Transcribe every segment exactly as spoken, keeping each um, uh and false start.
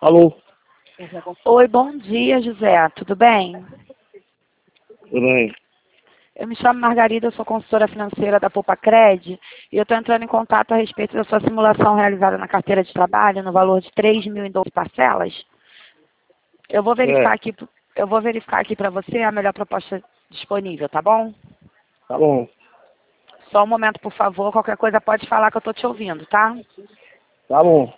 Alô? Oi, bom dia, José. Tudo bem? Tudo bem? Eu me chamo Margarida, eu sou consultora financeira da Poupa-Cred e eu estou entrando em contato a respeito da sua simulação realizada na carteira de trabalho no valor de três mil em doze parcelas. Eu vou verificar É, aqui, eu vou verificar aqui para você a melhor proposta disponível, tá bom? tá bom. Só um momento, por favor. Qualquer coisa pode falar que eu estou te ouvindo, tá? Tá bom.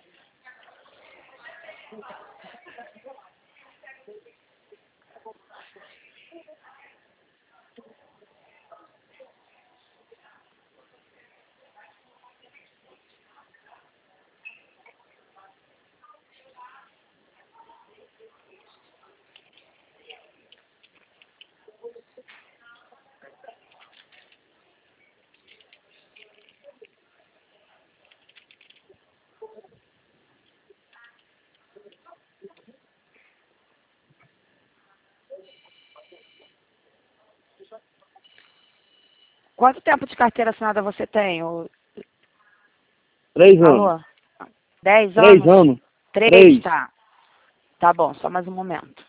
Quanto tempo de carteira assinada você tem? ô- Três anos. Alô? Dez Três anos? anos. Três, Três. tá. Tá bom, só mais um momento.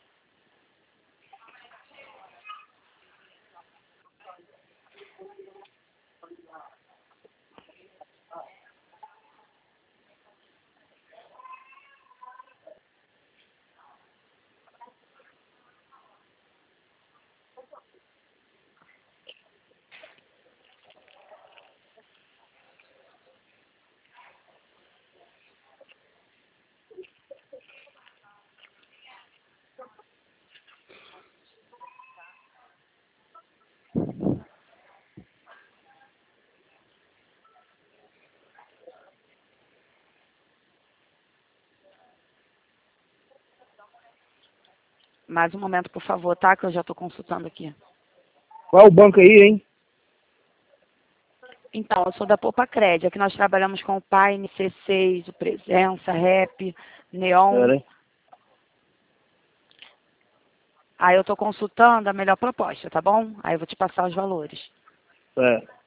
Mais um momento, por favor, tá? Que eu já estou consultando aqui. Qual é o banco aí, hein? Então, eu sou da Poupa-Cred. Aqui nós trabalhamos com o Paine, C seis, o Presença, Rap, Neon. Pera aí. Aí eu estou consultando a melhor proposta, tá bom? Aí eu vou te passar os valores. É.